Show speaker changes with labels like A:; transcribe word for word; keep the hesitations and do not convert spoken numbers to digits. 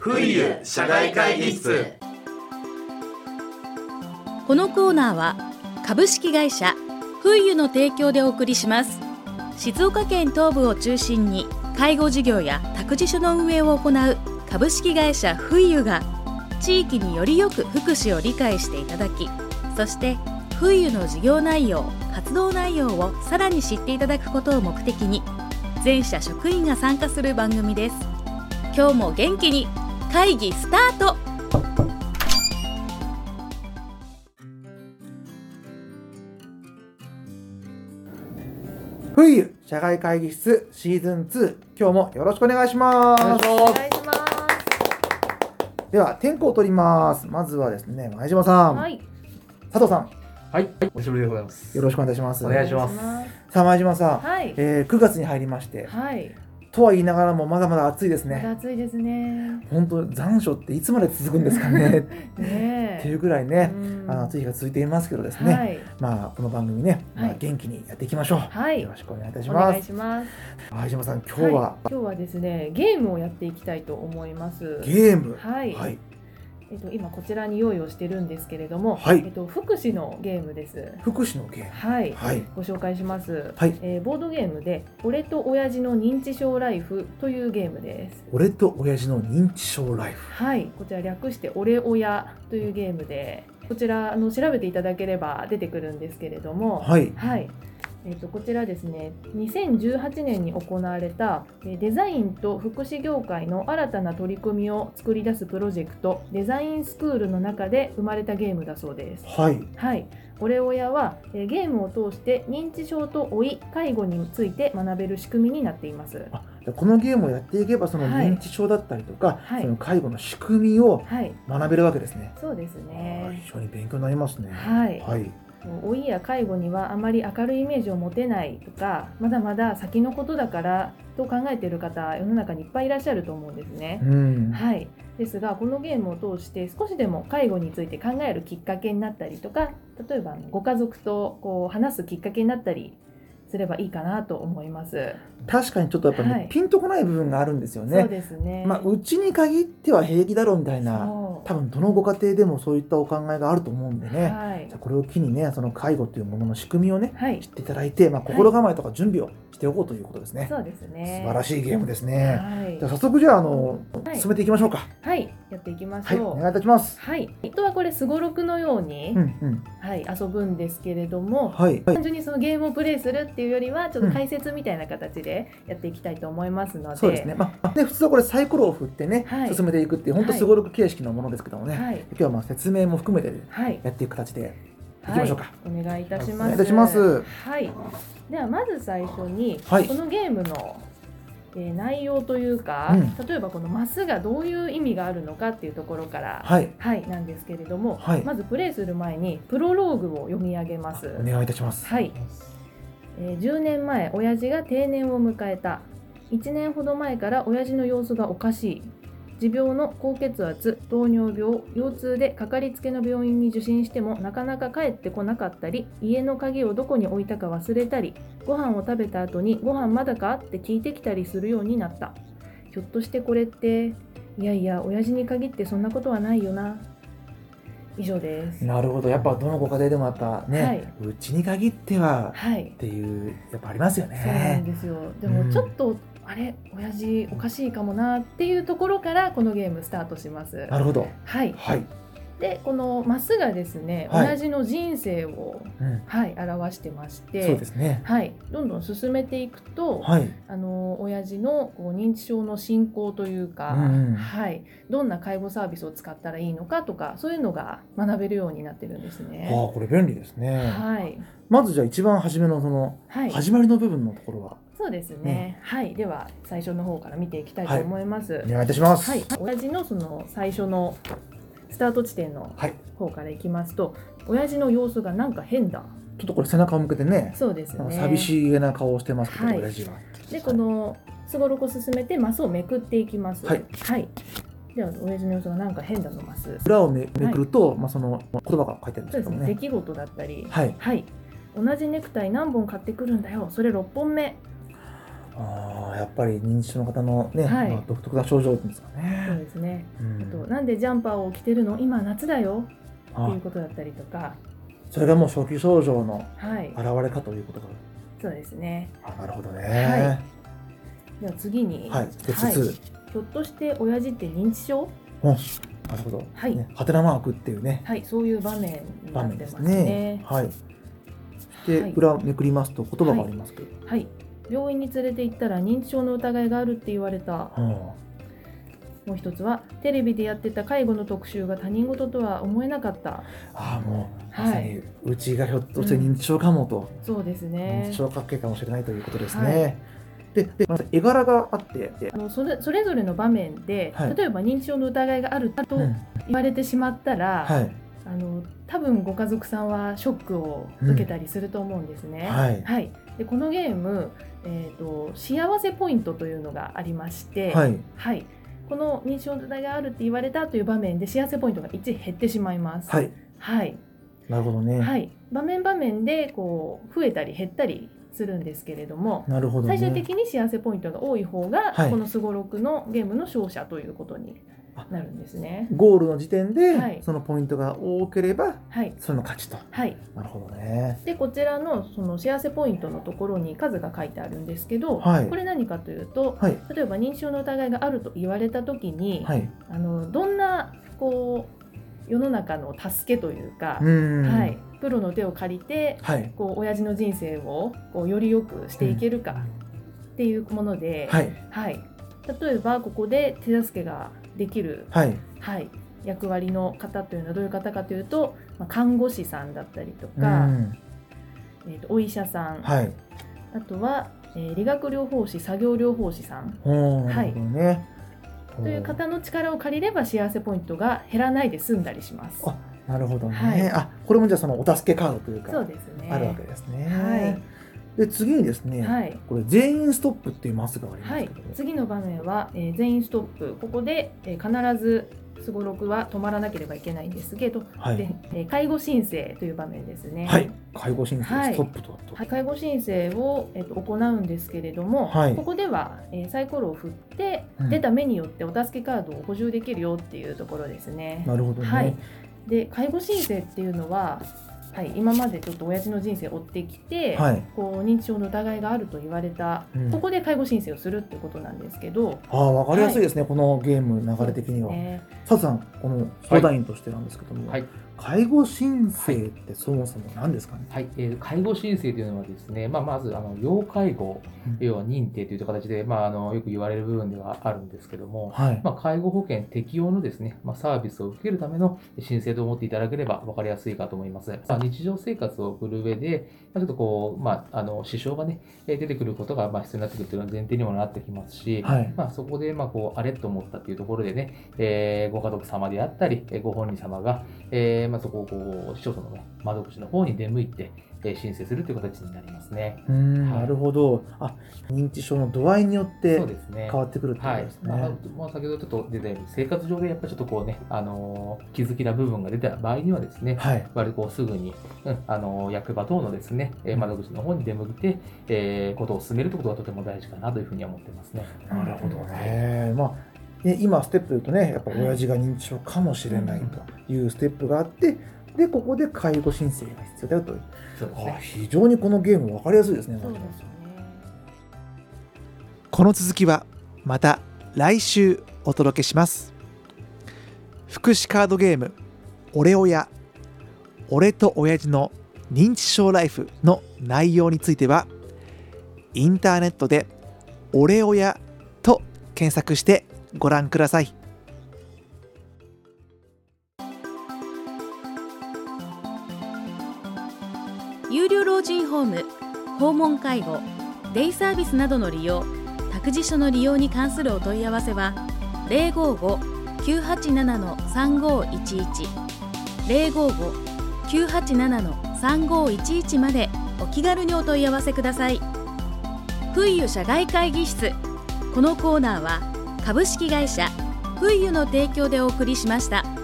A: 冬社外会議室。
B: このコーナーは株式会社冬の提供でお送りします。静岡県東部を中心に介護事業や託児所の運営を行う株式会社冬が地域によりよく福祉を理解していただき、そして冬の事業内容、活動内容をさらに知っていただくことを目的に全社職員が参加する番組です。今日も元気に会議スタート。
C: 冬社外会議室シーズンツー、今日もよろしくお願いします。
D: お願いします。
C: では点呼を取ります。まずはですね、前島さん、
D: はい、
C: 佐藤さん、
A: はい、お久しぶりでございます。
C: よろしくお願いします。
A: お願いします。
C: さあ前島さん、
D: はい、
C: えー、くがつに入りまして、
D: はい、
C: とは言いながらもまだまだ暑いです
D: まだ
C: ね。
D: 暑いですね。
C: 本当残暑っていつまで続くんですかね
D: ね
C: っていうぐらいね、
D: うん
C: あの暑い日が続いていますけどですね、
D: はい、
C: まあこの番組ね、まあ
D: はい
C: 元気にやっていきましょう。
D: はい、
C: よろしくお願いいたし
D: お
C: ます。
D: 願いします。
C: 前島さん、今日は、
D: はい、今日はですね、ゲームをやっていきたいと思います。
C: ゲーム、
D: はい、
C: はい、
D: えっと今こちらに用意をしてるんですけれども、
C: はい
D: えっと福祉のゲームです。
C: 福祉のゲーム、
D: はい、
C: はい、
D: ご紹介します。
C: はい、
D: えーボードゲームで俺と親父の認知症ライフというゲームです。
C: 俺と親父の認知症ライフ。
D: はい、こちら略して俺親というゲームで、こちらあの調べていただければ出てくるんですけれども、
C: はい、
D: はい、えー、とこちらですね、にせんじゅうはちねんに行われたえーデザインと福祉業界の新たな取り組みを作り出すプロジェクト、デザインスクールの中で生まれたゲームだそうです。
C: はい、
D: はい、俺親はえーゲームを通して認知症と老い、介護について学べる仕組みになっています。
C: あ、じゃあこのゲームをやっていけばその
D: はい
C: 認知症だったりとか、
D: はい
C: その介護の仕組みを
D: はい、
C: 学べるわけですね。
D: そうです
C: あー
D: ね。
C: 非常に勉強になりますね。
D: はい
C: はい、
D: 老いや介護にはあまり明るいイメージを持てないとか、まだまだ先のことだからと考えている方、世の中にいっぱいいらっしゃると思うんですね。
C: うん、
D: はい、ですがこのゲームを通して少しでも介護について考えるきっかけになったりとか、例えばご家族とこう話すきっかけになったりすればいいかなと思います。
C: 確かにちょっとやっぱり、ね
D: はい
C: ピンとこない部分があるんですよね。
D: そうですね。
C: まあうちに限っては平気だろうみたいな、
D: そう
C: 多分どのご家庭でもそういったお考えがあると思うんでね。
D: はい
C: じゃあこれを機にね、その介護というものの仕組みをね、
D: はい
C: 知っていただいて、まあ、心構えとか準備をしておこうということですね。
D: そうですね。
C: 素晴らしいゲームですね。
D: はい
C: じゃあ早速じゃあ、あの、
D: はい
C: 進めていきましょうか。
D: はい、やっていきまし
C: はい、
D: ょう。
C: お願いいたします。
D: はい、本当はこれすごろくのように、
C: うんうん。
D: はい、遊ぶんですけれども、
C: はい。はい
D: 単純にそのゲームをプレイするっていうよりはちょっと解説みたいな形でやっていきたいと思いますので、
C: そうですね。まあ、で普通はこれサイコロを振ってね、
D: はい
C: 進めていくっていう本当
D: はい
C: すごろく形式のものですけどもね。
D: はい、
C: 今日はまあ説明も含めて
D: はい、
C: やっていく形でいきましょうか。
D: はい、お願いいたします。
C: お願いいたします。
D: はい、ではまず最初に、
C: はい
D: このゲームの、えー内容というか、
C: うん
D: 例えばこのマスがどういう意味があるのかっていうところから、
C: はい。
D: はい、なんですけれども、
C: はい
D: まずプレイする前にプロローグを読み上げます。
C: お願いいたします。
D: はい、えーじゅうねんまえ親父が定年を迎えた。いちねんほど前から親父の様子がおかしい。持病の高血圧、糖尿病、腰痛でかかりつけの病院に受診してもなかなか帰ってこなかったり、家の鍵をどこに置いたか忘れたり、ご飯を食べた後にご飯まだかって聞いてきたりするようになった。ひょっとしてこれって、いやいや親父に限ってそんなことはないよな。以上です。
C: なるほど。やっぱどのご家庭でもやっぱね、
D: はいう
C: ちに限っては
D: はい
C: っていうやっぱありますよ
D: そうなん
C: ね。
D: ですよ。で
C: うん
D: もちょっと、あれ親父おかしいかもなっていうところからこのゲームスタートします。
C: なるほど。
D: はい。
C: はい。
D: でこのマスがですね、
C: はい
D: 親父の人生を、
C: うん。
D: はい、表してまして、
C: そうですね。
D: はい、どんどん進めていくと、
C: はい。
D: あの親父のこう認知症の進行というか、
C: うんうん
D: はい、どんな介護サービスを使ったらいいのかとか、そういうのが学べるようになってるんですね。
C: ああ、これ便利ですね。
D: はい、
C: まずじゃあ一番初めのその
D: はい、
C: 始まりの部分のところは
D: そうですね、はい、では最初の方から見ていきたいと思います。
C: お願いいたします。
D: はい、親父のその最初のスタート地点の
C: はい。
D: 方からいきますと、親父の様子がなんか変だ。
C: ちょっとこれ背中を向けてね、
D: そうですね。
C: なんか寂しげな顔をしてますけど、
D: はい
C: 親父が。
D: で、このすごろく進めてマスをめくっていきます。
C: はい。
D: はい。では親父の様子がなんか変だのマス。
C: 裏をめめくると、まあその言葉が書いてあるんで
D: そうですね。
C: すけどもね。
D: 出来事だったり。
C: はい。
D: はい。同じネクタイ何本買ってくるんだよ。それろっぽんめ。
C: ああやっぱり認知症の方のね、
D: はい
C: まあ、独特な症状ですかね。
D: そうですね、
C: うん
D: あとなんでジャンパーを着てるの今夏だよって
C: あ
D: いうことだったりとか、
C: それがもう初期症状の
D: はい
C: 現れかということが
D: そうですね。
C: あなるほどね。
D: はでは次に、
C: はい、ステップ
D: はい
C: ツー、
D: ひょっとして親父って認知症？
C: うん、なるほど、
D: はい
C: ね、ハテナマークっていうね
D: はいそういう場面にな
C: 場面で
D: ってますす
C: ね。
D: ね。
C: はい。で、
D: はい
C: 裏めくりますと言葉がありますけど、
D: はい病院に連れて行ったら認知症の疑いがあるって言われた。
C: うん
D: もう一つはテレビでやってた介護の特集が他人事とは思えなかった。
C: ああもう
D: はい
C: まさにうちがひょっとして認知症かもと、
D: そうです
C: 認
D: ね
C: 知。症関係かもしれないということです
D: は
C: ね。ででまず絵柄があって、で
D: あのそれそれぞれの場面で、
C: はい
D: 例えば認知症の疑いがあると
C: うん
D: 言われてしまったら、
C: はい
D: あの多分ご家族さんはショックを受けたりすると思うんですね。
C: はい
D: でこのゲーム、えーと、幸せポイントというのがありまして、
C: はい
D: はいこの認知症の疑いがあるって言われたという場面で幸せポイントがいち減ってしまいます。
C: はい
D: はい
C: なるほどね。
D: はい、場面場面でこう増えたり減ったりするんですけれども、
C: なるほどね。
D: 最終的に幸せポイントが多い方が、
C: はい
D: このすごろくのゲームの勝者ということになるんですね。
C: ゴールの時点で、
D: はい
C: そのポイントが多ければ
D: はい、
C: その勝ちと。
D: はい、
C: なるほどね。
D: でこちらのその幸せポイントのところに数が書いてあるんですけど、
C: はい
D: これ何かというと、
C: はい
D: 例えば認知症の疑いがあると言われた時に、
C: はい。
D: あのどんなこう世の中の助けというか、
C: うーん
D: はい、プロの手を借りて
C: はい
D: こう親父の人生をこうより良くしていけるかっていうもので、
C: はい
D: はい、例えばここで手助けができる、
C: はい
D: はい、役割の方というのはどういう方かというと、まあ、看護師さんだったりと
C: う
D: か、
C: ん
D: えーとお医者さん、
C: はい。
D: あとは、えー理学療法士作業療法士さん
C: おーなるほどね。
D: という方の力を借りれば幸せポイントが減らないで済んだりします。
C: あなるほどね。
D: はい
C: あこれもじゃあそのお助けカードというか
D: そうですね。
C: あるわけですね。
D: はい
C: で次にですね、
D: はい
C: これ全員ストップっていうマスがありま
D: はい
C: すけど、、
D: 次の場面は、えー全員ストップ。ここで、えー必ずすごろくは止まらなければいけないんですけど、
C: はい
D: でえー介護申請という場面ですね。
C: はい、介護申請
D: はい
C: ストップと、と
D: はい介護申請を、えーと行うんですけれども、
C: はい
D: ここでは、えーサイコロを振って、
C: うん
D: 出た目によってお助けカードを補充できるよっていうところですね。
C: なるほどね。
D: はい、で介護申請っていうのは、はい、今までちょっと親父の人生を追ってきて、
C: はい
D: こう認知症の疑いがあると言われた、
C: うん
D: ここで介護申請をするってことなんですけど、
C: ああわかりやすいですね、このゲーム流れ的には。
D: そうですね
C: 佐藤さん、この相談員としてなんですけども、
A: はい
C: 介護申請ってそもそも何ですかね。
A: はい、えー介護申請というのはですね、まあ、まずあの要介護、
C: うん
A: 要は認定という形で、まあ、あのよく言われる部分ではあるんですけども、
C: はい。
A: まあ、介護保険適用のですね、まあ、サービスを受けるための申請と思っていただければ分かりやすいかと思います。まあ、日常生活を送る上で、まあ、ちょっとこう、まあ、あの支障がね、えー出てくることがまあ必要になってくるというのは前提にもなってきますし、
C: はい。
A: まあ、そこでまあこうあれと思ったというところでね、えーご家族様であったり、えーご本人様が、えーまあ、そこをこう市町村の、ね、窓口の方に出向いて、えー申請するという形になりますね。
C: うーん、
A: はい
C: なるほど。あ、認知症の度合いによって変
A: そうですね。
C: わってくるってこと
A: はい
C: ですね。
A: まあ、まあ先ほどちょっと出たように、生活上でやっぱりちょっとこうね、あのー気づきな部分が出た場合にはですね、
C: はい。
A: 割とこうすぐに、うんあのー役場等のですね、えー窓口の方に出向いて、えーことを進めるということがとても大事かなというふうには思ってますね。
C: なるほどね。まあね、今ステップで言うとね、やっぱ親父が認知症かもしれないというステップがあって、でここで介護申請が必要だよという。あ
A: そうですね。
C: 非常にこのゲーム分かりやすいですね。
D: そうですね。
C: この続きはまた来週お届けします。福祉カードゲームオレオヤ俺と親父の認知症ライフの内容についてはインターネットでオレオヤと検索してご覧ください。
B: 有料老人ホーム、訪問介護、デイサービスなどの利用、託児所の利用に関するお問い合わせはゼロごーごー きゅうはちなな さんごーいちいち ゼロごーごー きゅうはちなな さんごーいちいちまでお気軽にお問い合わせください。フイユ社外会議室。このコーナーは株式会社フイユの提供でお送りしました。